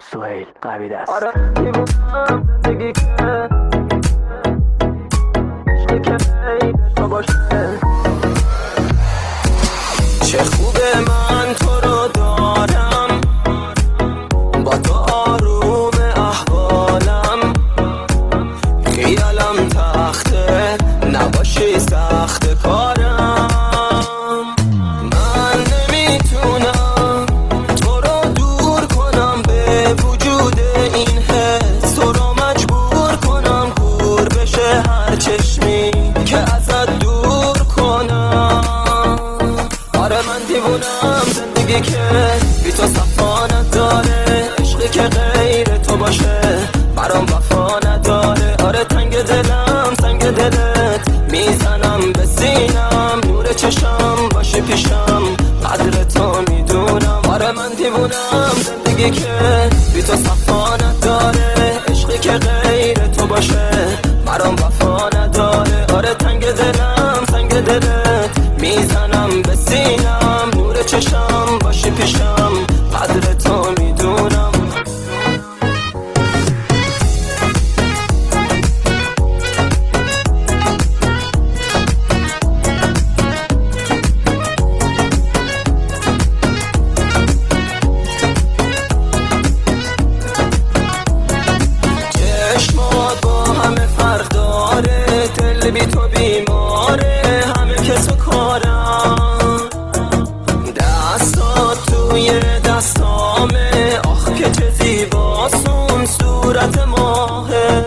سهیل قوی دست. آره دیوونم زندگی که عشقی که غیر تو باشه. چه خوبه من تو رو دارم، با تو آروم احوالم، خیالم تخته نباشی سخت کارم. من نمیتونم تو رو دور کنم به وجود این حس، تو رو مجبور کنم کور بشه هر چشمی که ازت دور کنم. آره من دیوونم زندگی که بی تو صفا نداره، عشقی که غیر تو باشه برام وفا نداره. آره تنگ دلم تنگ دلت، میزنم به سینم، نور چشم باشی پیشم، قدر تو میدونم. آره من دیوونم زندگی که بی تو صفا نداره، عشقی که غیر تو باشه برام وفا نداره. آره تنگ دلم تنگ دلت، میزنم به سینم، نور چشم باشی پیشم، قدر تو میدونم. چشمات با همه فرق داره، دل بی تو بیماره، همه کس و کارم، دستات توی دستامه، آخ که چه زیباسون صورت ماهه.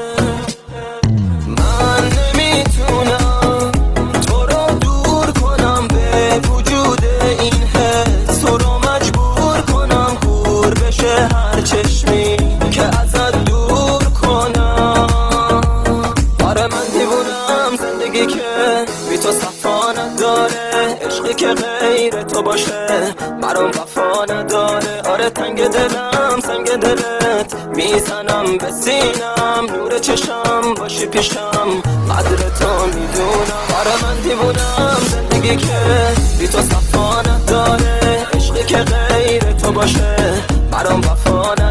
من نمیتونم تو رو دور کنم به وجود این حس، تو رو مجبور کنم کور بشه هر چشمی که ازت دور کنم. آره من دیوونم زندگی که بی تو صفا نداره، عشقی که غیر تو باشه برام وفا نداره. آره تنگ دلم تنگ دلت، میزنم به سینم، نور چشم باشی پیشم، قدر تو میدونم. آره من دیوونم زندگی که بی تو صفا نداره، عشقی که غیر تو باشه برام وفا نداره.